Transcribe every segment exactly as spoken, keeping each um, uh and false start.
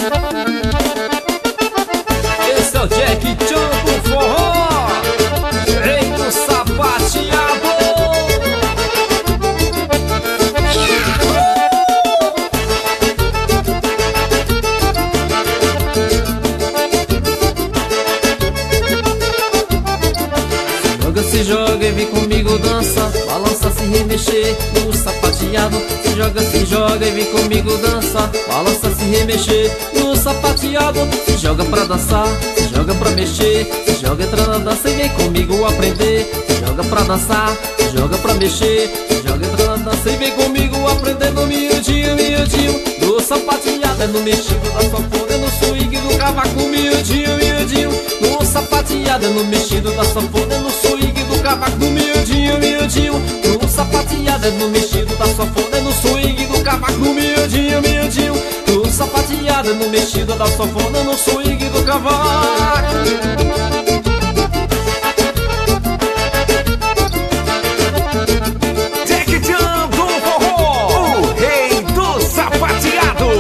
Esse é o Jack Chan do forró, rei do sapateado. Joga, se joga e vem comigo dança, balança, se remexer no sapateado. Se joga, se joga e vem comigo dança, balança, se remexer no sapateado. Se joga pra dançar, se joga pra mexer, se joga, entra na dança e vem comigo aprender. Se joga pra dançar, se joga pra mexer, se joga, entra na dança e vem comigo aprender. No miudinho, miudinho do sapateado, é no mexido da sanfona, é no swing do cavaco. Miudinho, miudinho do sapateado, é no mexido da sanfona, é no swing do cavaco. Miudinho, miudinho do sapateado, é no mexido da sanfona, é no swing do cavaco. Miudinho, miudinho do sapateado, é no mexido da sanfona, é no swing do cavaco. Jack Chan do forró, o rei do sapateado.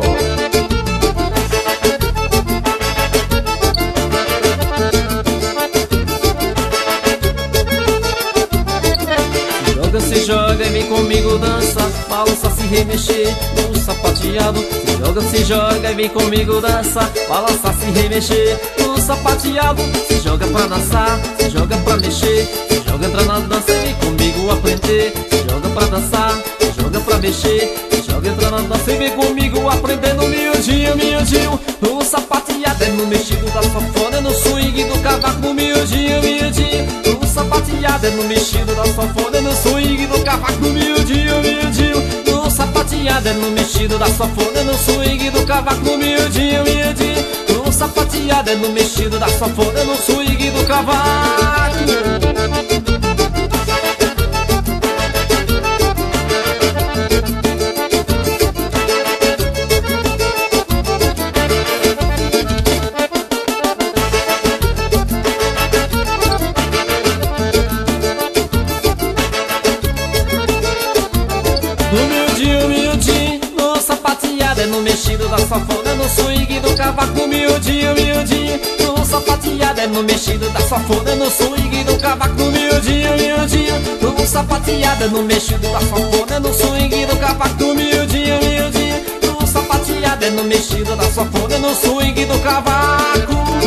Joga, se joga e vem comigo dança, balança, se remexer no sapateado. Se joga, se joga e vem comigo dança, balança, se remexer no sapateado. Se joga pra dançar, se joga pra mexer, se joga, entra na dança e vem comigo aprender. Se joga pra dançar, se joga pra mexer, se joga, entra na dança e vem comigo aprender. No miudinho, miudinho no sapateado, é no mexido da sanfona, é no swing do cavaco. No miudinho, miudinho no sapateado, é no mexido da sanfona, é no swing do cavaco. Miudinho, miudinho no sapateado, é no mexido da sanfona, é no swing do cavaco. Miudinho, miudinho no sapateado, é no mexido da sanfona, é no swing do cavaco. No miudinho, miudinho no sapateado, é no mexido da sanfona, é no swing do cavaco. Miudinho, miudinho no sapateado, é no mexido da sanfona, é no swing do cavaco. Miudinho, miudinho no sapateado, é no mexido da sanfona, é no swing do cavaco. Miudinho, miudinho no sapateado, é no mexido da sanfona, é no swing do cavaco.